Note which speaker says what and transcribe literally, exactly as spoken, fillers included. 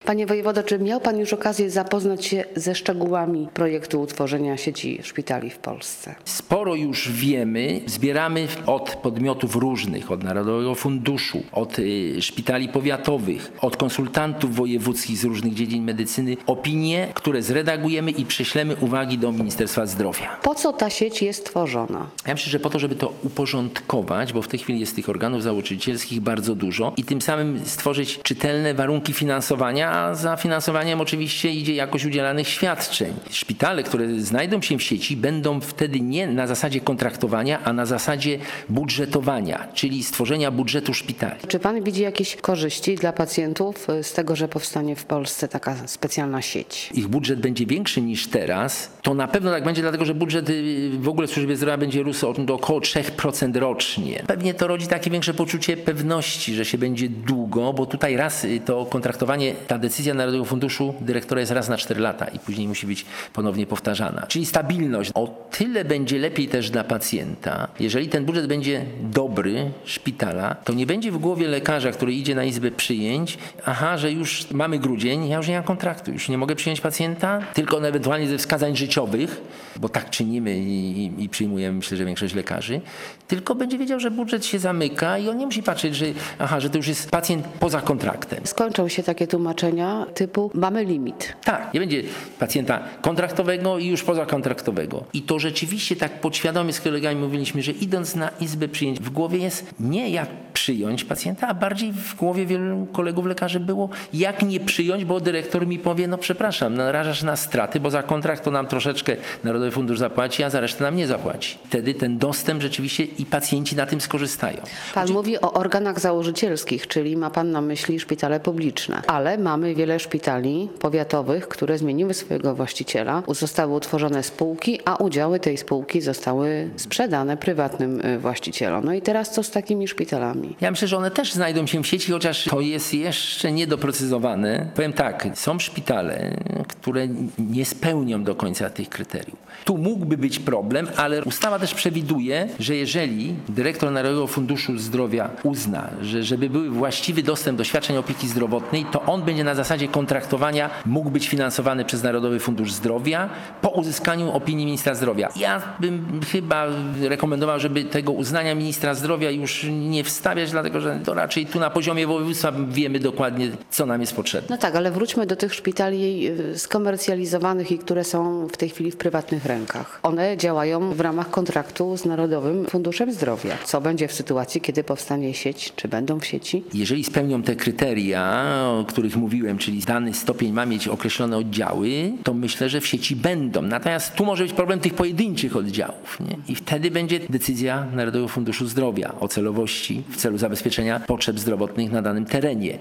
Speaker 1: Panie wojewodo, czy miał pan już okazję zapoznać się ze szczegółami projektu utworzenia sieci szpitali w Polsce?
Speaker 2: Sporo już wiemy. Zbieramy od podmiotów różnych, od Narodowego Funduszu, od y, szpitali powiatowych, od konsultantów wojewódzkich z różnych dziedzin medycyny opinie, które zredagujemy i prześlemy uwagi do Ministerstwa Zdrowia.
Speaker 1: Po co ta sieć jest tworzona?
Speaker 2: Ja myślę, że po to, żeby to uporządkować, bo w tej chwili jest tych organów założycielskich bardzo dużo i tym samym stworzyć czytelne warunki finansowania, a za finansowaniem oczywiście idzie jakość udzielanych świadczeń. Szpitale, które znajdą się w sieci, będą wtedy nie na zasadzie kontraktowania, a na zasadzie budżetowania, czyli stworzenia budżetu szpitali.
Speaker 1: Czy pan widzi jakieś korzyści dla pacjentów z tego, że powstanie w Polsce taka specjalna sieć?
Speaker 2: Ich budżet będzie większy niż teraz. To na pewno tak będzie, dlatego że budżet w ogóle w służbie zdrowia będzie rósł do około trzy procent rocznie. Pewnie to rodzi takie większe poczucie pewności, że się będzie długo, bo tutaj raz to kontraktowanie, ta decyzja Narodowego Funduszu dyrektora jest raz na cztery lata i później musi być ponownie powtarzana. Czyli stabilność. O tyle będzie lepiej też dla pacjenta, jeżeli ten budżet będzie dobry szpitala, to nie będzie w głowie lekarza, który idzie na izbę przyjęć, aha, że już mamy grudzień, ja już nie mam kontraktu, już nie mogę przyjąć pacjenta, tylko ewentualnie ze wskazań życiowych, bo tak czynimy i, i przyjmujemy, myślę, że większość lekarzy, tylko będzie wiedział, że budżet się zamyka i on nie musi patrzeć, że aha, że to już jest pacjent poza kontraktem.
Speaker 1: Skończą się takie tłumaczenia typu mamy limit.
Speaker 2: Tak, nie będzie pacjenta kontraktowego i już pozakontraktowego. I to rzeczywiście tak podświadomie z kolegami mówiliśmy, że idąc na izbę przyjęć, w głowie jest nie jak przyjąć pacjenta, a bardziej w głowie wielu kolegów lekarzy było jak nie przyjąć, bo dyrektor mi powie, no przepraszam, narażasz na straty, bo za kontrakt to nam troszeczkę Narodowy Fundusz zapłaci, a za resztę nam nie zapłaci. Wtedy ten dostęp rzeczywiście i pacjenci na tym skorzystają.
Speaker 1: Pan Oczy... mówi o organach założycielskich, czyli ma pan na myśli szpitale publiczne, ale mamy wiele szpitali powiatowych, które zmieniły swojego właściciela, zostały utworzone spółki, a udziały tej spółki zostały sprzedane prywatnym właścicielom. No i teraz co z takimi szpitalami?
Speaker 2: Ja myślę, że one też znajdą się w sieci, chociaż to jest jeszcze niedoprecyzowane. Powiem tak, są szpitale, które nie spełnią do końca tych kryteriów. Tu mógłby być problem, ale ustawa też przewiduje, że jeżeli dyrektor Narodowego Funduszu Zdrowia uzna, że żeby był właściwy dostęp do świadczeń opieki zdrowotnej, to on będzie na zasadzie kontraktowania mógł być finansowany przez Narodowy Fundusz Zdrowia po uzyskaniu opinii ministra zdrowia. Ja bym chyba rekomendował, żeby tego uznania ministra zdrowia już nie wstawiać, dlatego że to raczej tu na poziomie województwa wiemy dokładnie, co nam jest potrzebne.
Speaker 1: No tak, ale wróćmy do tych szpitali skomercjalizowanych i które są w tej chwili w prywatnych rękach. One działają w ramach kontraktu z Narodowym Funduszem Zdrowia. Co będzie w sytuacji, kiedy powstanie sieć? Czy będą w sieci?
Speaker 2: Jeżeli spełnią te kryteria, o których mówiłem, czyli dany stopień ma mieć określone oddziały, to myślę, że w sieci będą. Natomiast tu może być problem tych pojedynczych oddziałów. Nie? I wtedy będzie decyzja Narodowego Funduszu Zdrowia o celowości w celu zabezpieczenia potrzeb zdrowotnych na danym terenie.